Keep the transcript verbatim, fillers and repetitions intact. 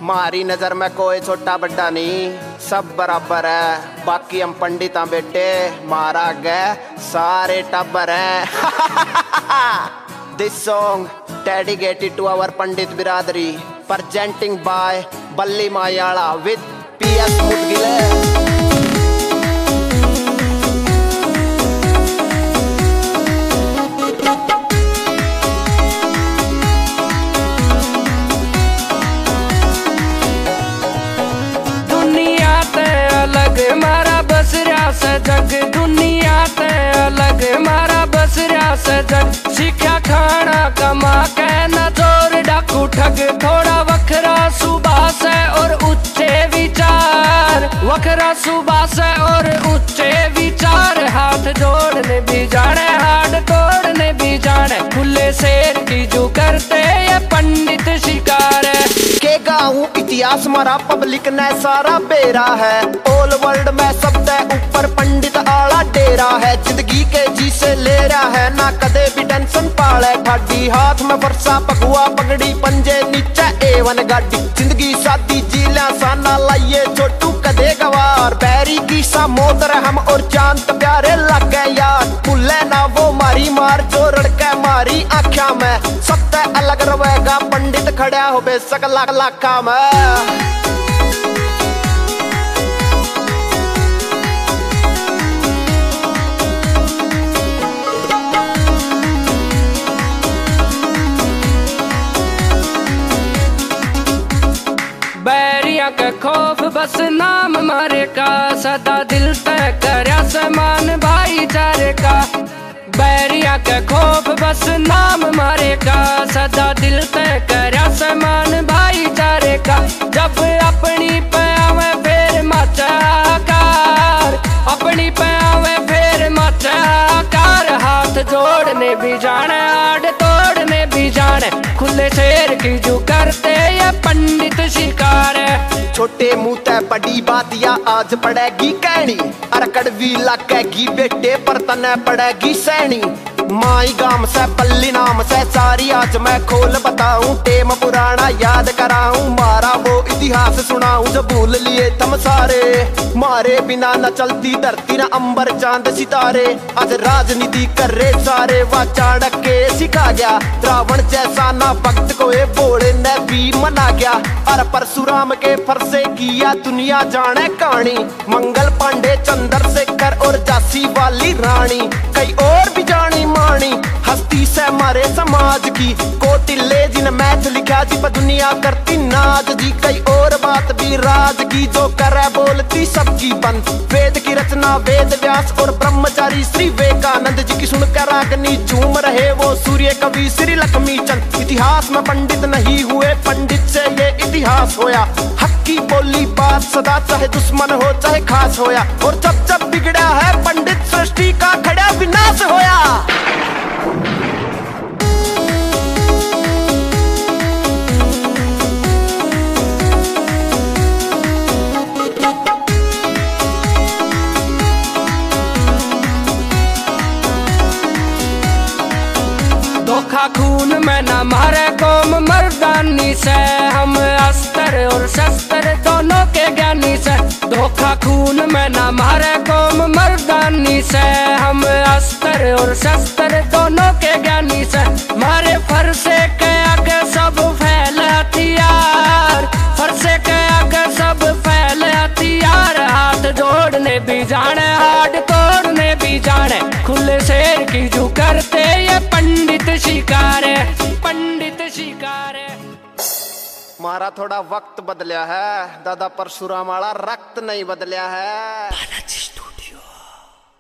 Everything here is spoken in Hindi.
मारी नजर में कोई छोटा बड़ा नहीं, सब बराबर है। बाकी हम पंडिता बेटे, मारा गए सारे टब्बर है। This song dedicated to our Pandit बिरादरी, presenting by Balli Mayala with P S Mudgile. मारा बसरा सजग दुनिया ते अलग, मारा बसरा सजग सीखा खाना कमा के न चोर डाकू ठग। थोड़ा वखरा सुबास है और उच्चे विचार, वखरा सुबास है और उच्चे विचार। हाथ जोड़ने भी जाने, हाथ तोड़ने भी जाने, खुले शेर की जो करते ये पंडित शिकार है। के गाऊं इतिहास मारा पब्लिक ने सारा बेरा है, ऑल वर्ल्ड में सबसे ऊपर पंडित आला डेरा है। जिंदगी के जी से ले रहा है ना कदे भी टेंशन पाले, ठाडी हाथ में वर्षा पगुआ पगड़ी पंजे नीचे एवन गाड़ी। जिंदगी सादी जीला साना लाइए छोटू कदे गवार, बैरी की सा मोतर हम और चांद प्यारे लगे यार। भूले ना वो मारी मार जो रड़के मारी आख्या में, सबसे अलग रहेगा पंडित खड़ा हो बेसक लाख लाखा में। बैरिया के खौफ बस नाम मारे का, सदा दिल तय करया समान भाईचारे का। बैरिया के खौफ बस नाम मारे का, सदा दिल तय करया समान भाईचारे का। जब अपनी पावे फेर मचाकार, अपनी पावे फेर मचाकार। हाथ जोड़ने भी जाने, आड़ तोड़ने भी जाने, खुले शेर की जो करते ये पंडित शिकार है। छोटे मुंह ते बड़ी बात या आज पड़ेगी कहनी, अरे कड़वी लगेगी बेटे पर तने पड़ेगी सैनी। माई गाम से पल्ली नाम से सारी आज मैं खोल बताऊं, टेम पुराना याद कराऊं, मारा वो इतिहास सुनाऊं जो भूल लिए तुम सारे। मारे बिना न चलती धरती न अंबर चांद सितारे, आज राजनीति कर रहे सारे वा चाणक के सिखा गया। रावण जैसा ना भक्त को ये बोले ने भी मना गया, अरे परशुराम के फरसे किया दुनिया जाने कहानी। मंगल पांडे चंद्रशेखर और झांसी वाली रानी, कई और भी जानी मानी हस्ती से मारे समाज की। कोटिल्ले जिन मैथ लिखा जी पर दुनिया करती नाज जी, कई और बात भी राज की जो करे बोलती सबकी बंद। वेद की रचना वेद व्यास और ब्रह्मचारी श्री विवेकानंद जी की सुनकर रागनी झूम रहे वो सूर्य कवि श्री लक्ष्मी चंद। इतिहास में पंडित नहीं हुए, पंडित से ये इतिहास होया। हक की बोली बात सदा चाहे दुश्मन हो चाहे खास होया, और जब जब बिगड़ा है पंडित सृष्टि का खड़ा विनाश होया। धोखा खून में न मारे कौम मर्दानी से, हम अस्त्र और शस्त्र दोनों के ज्ञानी से। धोखा खून में न मारे कौम मर्दानी से, हम अस्त्र और शस्त्र दोनों के ज्ञानी से। मारे फरसे के आगे सब फैल हथियार, फरसे के आगे सब फैल हथियार। हाथ जोड़ने भी जाने, हाथ तोड़ने भी जाने, खुले शेर की जो करते ये पंडित शिकार है, पंडित शिकार है। मारा थोड़ा वक्त बदलिया है, दादा परशुराम वाला रक्त नहीं बदलिया है।